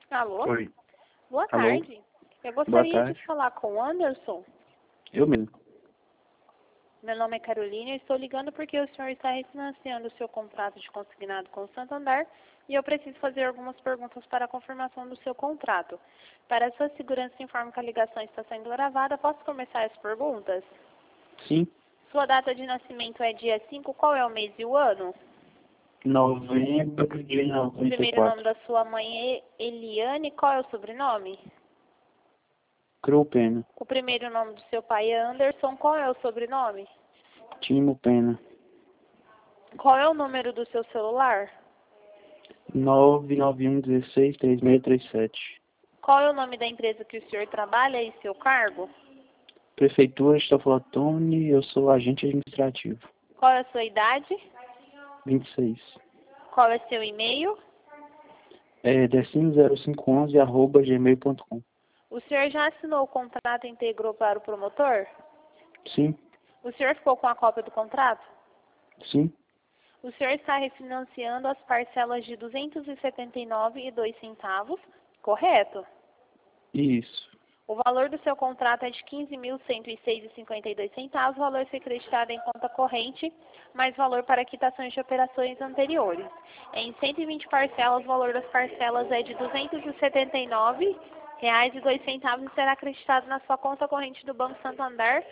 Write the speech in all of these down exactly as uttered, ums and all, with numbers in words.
Alô? Oi. Boa Alô? tarde. Eu Boa gostaria tarde. de falar com o Anderson. Eu mesmo. Meu nome é Carolina e estou ligando porque o senhor está refinanciando o seu contrato de consignado com o Santander e eu preciso fazer algumas perguntas para a confirmação do seu contrato. Para a sua segurança, informo que a ligação está sendo gravada. Posso começar as perguntas? Sim. Sua data de nascimento é dia cinco. Qual é o mês e o ano? Novembro de O noventa e primeiro nome quatro. da sua mãe é Eliane. Qual é o sobrenome? Cru Pena. O primeiro nome do seu pai é Anderson. Qual é o sobrenome? Timo Pena. Qual é o número do seu celular? nove nove um um seis três seis três sete. Qual é o nome da empresa que o senhor trabalha e seu cargo? Prefeitura de Toflotone, eu sou agente administrativo. Qual é a sua idade? vinte e seis. Qual é seu e-mail? É decim zero cinco onze arroba gmail ponto com. O senhor já assinou o contrato íntegro para o promotor? Sim. O senhor ficou com a cópia do contrato? Sim. O senhor está refinanciando as parcelas de duzentos e setenta e nove reais e dois centavos, correto? Isso. O valor do seu contrato é de quinze mil cento e seis reais e cinquenta e dois centavos, valor a ser creditado em conta corrente, mais valor para quitações de operações anteriores. Em cento e vinte parcelas, o valor das parcelas é de duzentos e setenta e nove reais e dois centavos e será acreditado na sua conta corrente do Banco Santander,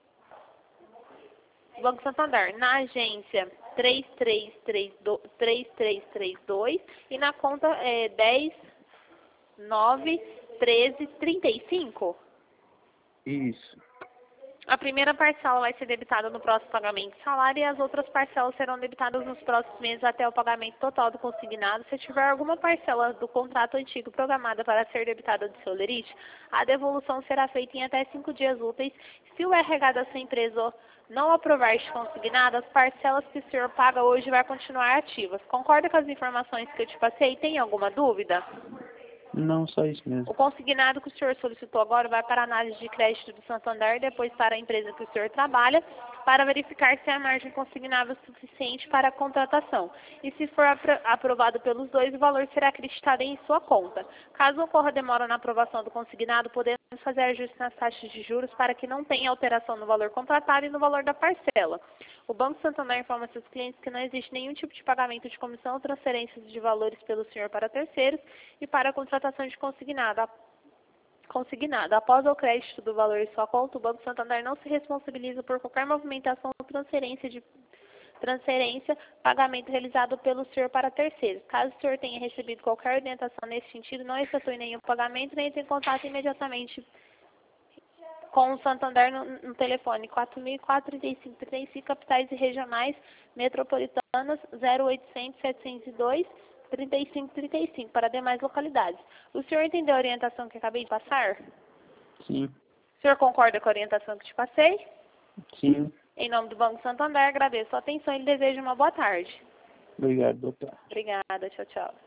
Banco Santander, na agência três três três três dois e na conta é, dez nove treze trinta e cinco. Isso. A primeira parcela vai ser debitada no próximo pagamento de salário e as outras parcelas serão debitadas nos próximos meses até o pagamento total do consignado. Se tiver alguma parcela do contrato antigo programada para ser debitada do seu lerite, a devolução será feita em até cinco dias úteis. Se o R H da sua empresa não aprovar este consignado, as parcelas que o senhor paga hoje vai continuar ativas. Concorda com as informações que eu te passei? Tem alguma dúvida? Não, só isso O mesmo. consignado que o senhor solicitou agora vai para a análise de crédito do Santander, depois para a empresa que o senhor trabalha, para verificar se a margem consignável é suficiente para a contratação. E se for apro- aprovado pelos dois, o valor será acreditado em sua conta. Caso ocorra demora na aprovação do consignado, podemos fazer ajustes nas taxas de juros para que não tenha alteração no valor contratado e no valor da parcela. O Banco Santander informa seus clientes que não existe nenhum tipo de pagamento de comissão ou transferências de valores pelo senhor para terceiros e para a contratação de consignado. Consignado. Após o crédito do valor em sua conta, o Banco Santander não se responsabiliza por qualquer movimentação ou transferência de transferência, pagamento realizado pelo senhor para terceiros. Caso o senhor tenha recebido qualquer orientação nesse sentido, não efetue nenhum pagamento nem entre em contato imediatamente com o Santander no, no telefone quatro mil e quatro, trinta e cinco, trinta e cinco, capitais e regionais metropolitanas zero oitocentos, setecentos e dois, trinta e cinco, trinta e cinco para demais localidades. O senhor entendeu a orientação que acabei de passar? Sim. O senhor concorda com a orientação que te passei? Sim. Em nome do Banco Santander, agradeço a atenção e lhe desejo uma boa tarde. Obrigado, doutor. Obrigada, tchau, tchau.